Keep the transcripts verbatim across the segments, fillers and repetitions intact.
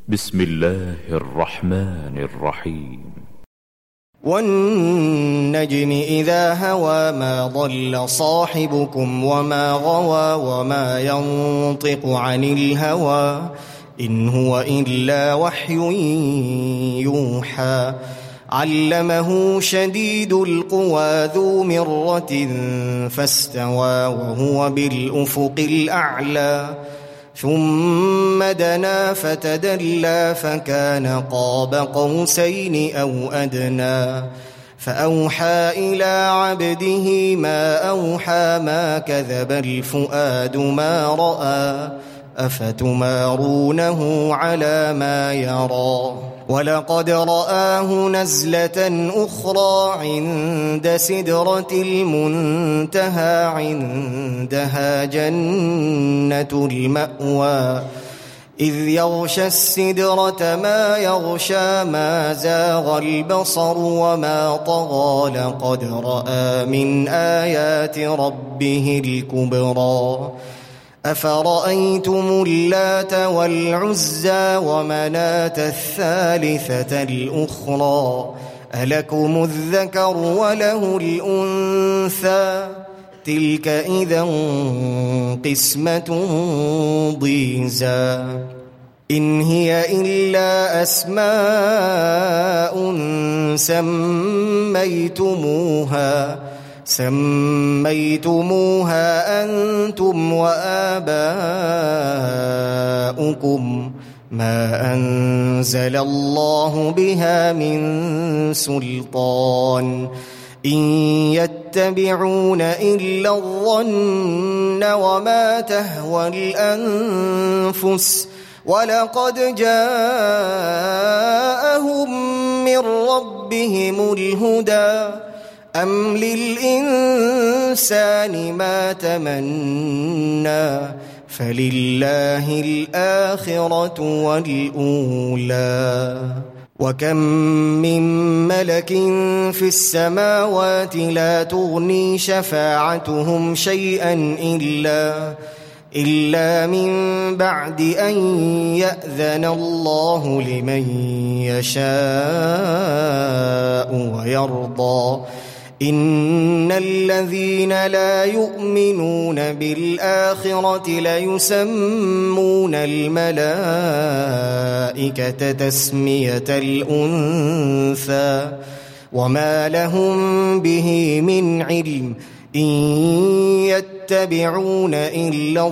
بسم الله الرحمن الرحيم. والنجم إذا هوى ما ضل صاحبكم وما غوى وما ينطق عن الهوى إن هو إلا وحي يوحى علمه شديد القوى ذو مرة فاستوى وهو بالأفق الأعلى ثم دنا فتدلى فكان قاب قوسين أو أدنى فأوحى إلى عبده ما أوحى ما كذب الفؤاد ما رأى أفتمارونه على ما يرى ولقد رآه نزلة أخرى عند سدرة المنتهى عندها جنة المأوى إذ يغشى السدرة ما يغشى ما زاغ البصر وما طغى لقد رأى من آيات ربه الكبرى أفرأيتم اللات والعزى ومناة الثالثة الأخرى ألكم الذكر وله الأنثى تلك إذا قسمة ضيزى إن هي إلا أسماء سميتموها سميتموها أنتم وآباؤكم ما أنزل الله بها من سلطان إن يتبعون إلا الظن وما تهوى الأنفس ولقد جاءهم من ربهم الهدى أم للإنسان ما تمنى فلله الآخرة والأولى وكم من ملك في السماوات لا تغني شفاعتهم شيئا إلا إلا من بعد أن يأذن الله لمن يشاء ويرضى إن الذين لا يؤمنون بالآخرة ليسمون الملائكة تسمية الأنثى وما لهم به من علم إن يتبعون إلا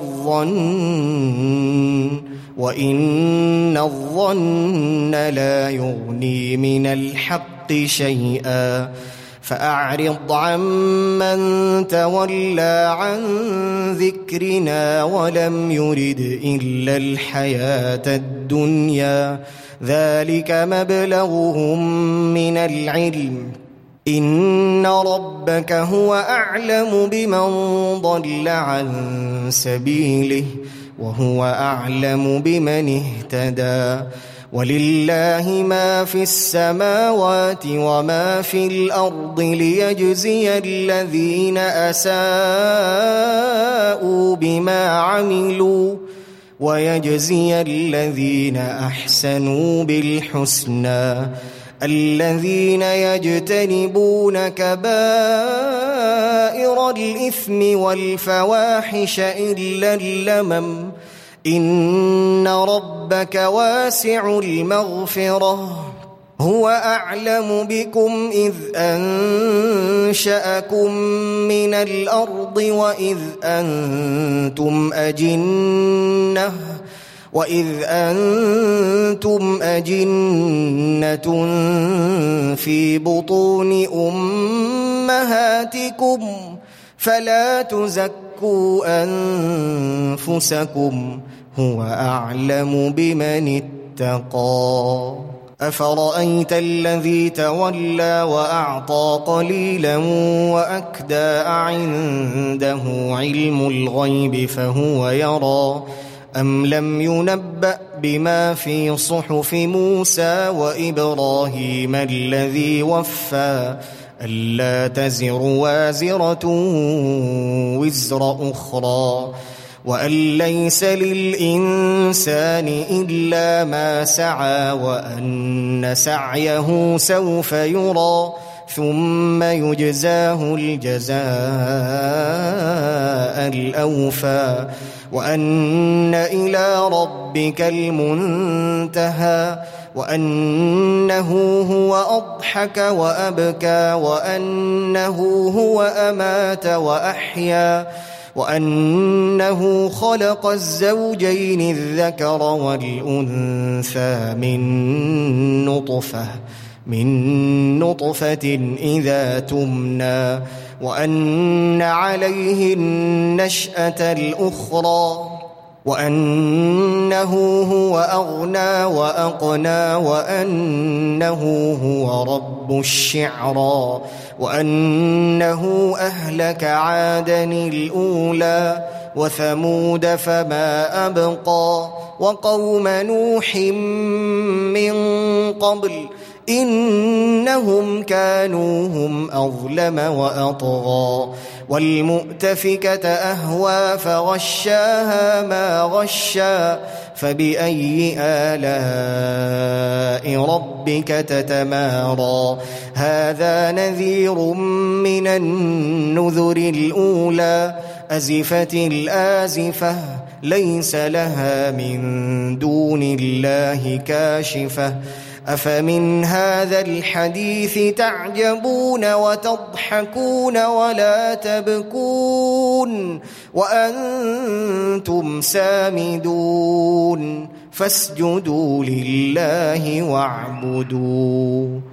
الظن وإن الظن لا يغني من الحق شيئا فأعرض عمن تولى عن ذكرنا ولم يرد إلا الحياة الدنيا ذلك مبلغهم من العلم إن ربك هو أعلم بمن ضل عن سبيله وهو أعلم بمن اهتدى ولله ما في السماوات وما في الأرض ليجزي الذين أساءوا بما عملوا ويجزي الذين أحسنوا بالحسنى الذين يجتنبون كبائر الإثم والفواحش إلا اللمم إن ربك واسع المغفرة هو أعلم بكم إذ أنشأكم من الأرض وإذ أنتم أجنة وإذ أنتم أجنة في بطون أمهاتكم فلا تزكوا أنفسكم هو أعلم بمن اتقى أفرأيت الذي تولى وأعطى قليلا وأكدى عنده علم الغيب فهو يرى أم لم ينبأ بما في صحف موسى وإبراهيم الذي وفى ألا تزر وازرة وزر أخرى وأن ليس للإنسان إلا ما سعى وأن سعيه سوف يرى ثم يجزاه الجزاء الأوفى وأن إلى ربك المنتهى وأنه هو أضحك وأبكى وأنه هو أمات وأحيا وأنه خلق الزوجين الذكر والأنثى من نطفة من نطفة إذا تمنى وأن عليه النشأة الأخرى وأنه هو أغنى وأقنى وأنه هو رب الشعرى وأنه أهلك عادا الأولى وثمود فما أبقى وقوم نوح من قبل إنهم كانوا هم أظلم وأطغى والمؤتفكة أهوى فغشاها ما غشا فبأي آلاء ربك تتمارى هذا نذير من النذر الأولى أزفت الآزفة ليس لها من دون الله كاشفة أفمن هذا الحديث تعجبون وتضحكون ولا تبكون وأنتم سامدون فاسجدوا لله واعبدوا